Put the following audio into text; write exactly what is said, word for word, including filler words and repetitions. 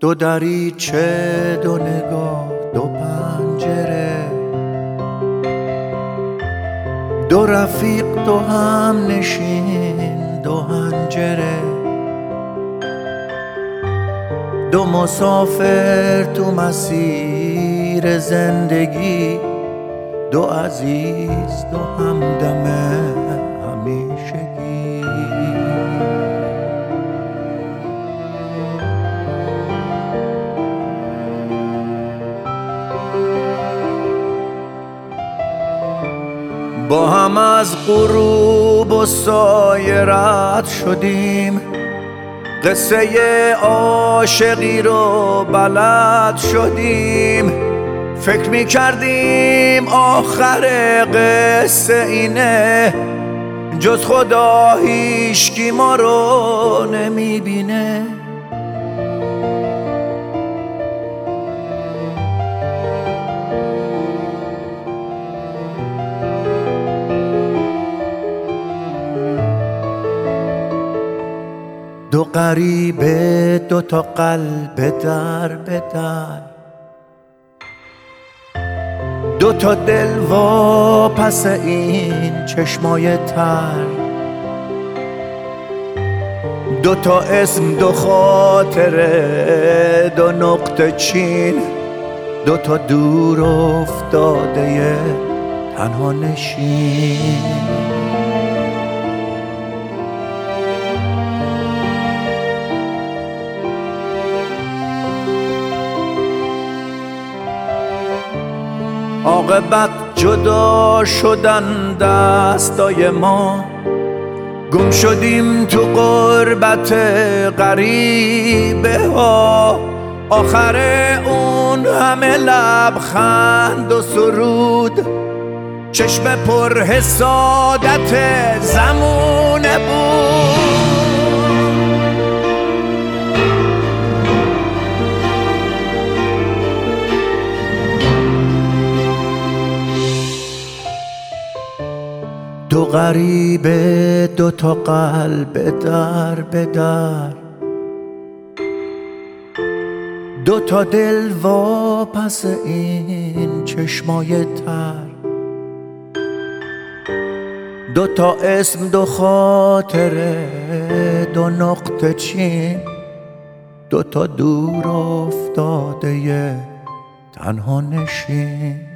دو دریچه، دو نگاه، دو پنجره، دو رفیق، دو هم نشین، دو هنجره، دو مسافر تو مسیر زندگی، دو عزیز، دو همدم همیشگی. با هم از غروب و سایه رد شدیم، قصه عاشقی رو بلد شدیم. فکر می کردیم آخر قصه اینه، جز خدا هیچکی ما رو نمی بینه. دو غریبه، دو تا قلب در به در، دو تا دل وا پس این چشمای تر، دو تا اسم، دو خاطره، دو نقطه چین، دو تا دور افتاده تنها نشین. عاقبت جدا شدن دستای ما، گم شدیم تو غربت غریبه ها. آخر اون همه لبخند و سرود، چشم پر حسادت زمونه بود. دو غریبه، دو تا قلب در به در، دو تا دل وا پس این چشمای تر، دو تا اسم، دو خاطره، دو نقطه چین، دو تا دور افتاده تنها نشین.